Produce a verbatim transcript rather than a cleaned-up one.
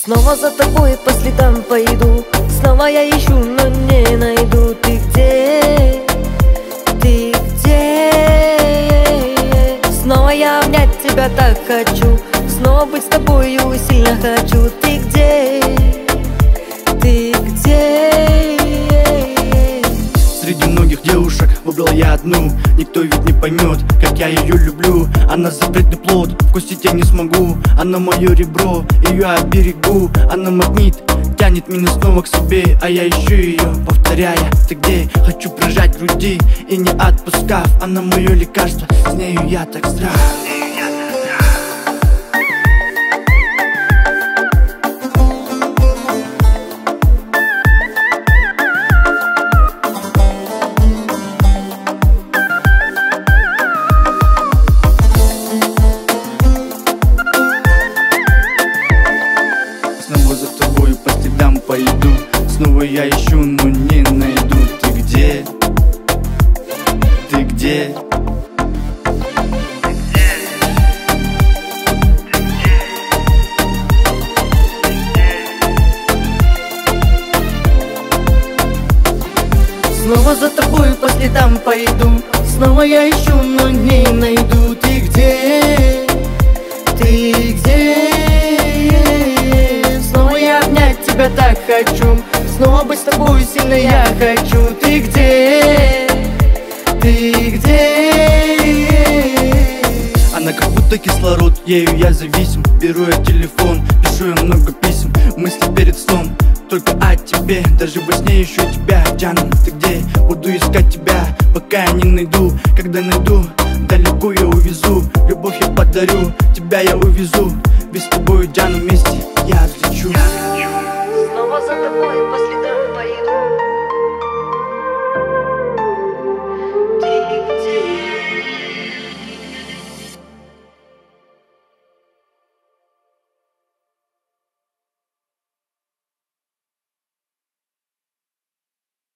Снова за тобой по следам пойду. Снова я ищу, но не найду. Ты где? Ты где? Снова я обнять тебя так хочу. Снова быть с тобою сильно хочу. Ты где? Ты где? Среди многих девушек выбрал я одну. Никто ведь не поймет, как я ее люблю. Она запретный плод, вкусить я не смогу. Она мое ребро, ее оберегу. Она магнит, тянет меня снова к себе. А я ищу ее, повторяя: ты где? Хочу прижать к груди и не отпускав. Она мое лекарство, с нею я так здрав. Снова за тобой по следам пойду. Снова я ищу, но не найду. Ты где? Ты где? Снова за тобой по следам пойду. Снова я ищу, но не найду. Ты где? Ты где? Снова я обнять тебя так хочу. Снова быть с тобой сильно я хочу. Ты где? Ты где? Она как будто кислород, ею я зависим. Беру я телефон, пишу я много писем. Мысли перед сном только о тебе. Даже во сне ищу тебя, Джана, ты где? Буду искать тебя, пока я не найду. Когда найду, далеко я увезу. Любовь я подарю, тебя я увезу. Ведь с тобой, Джана, вместе я взлечу.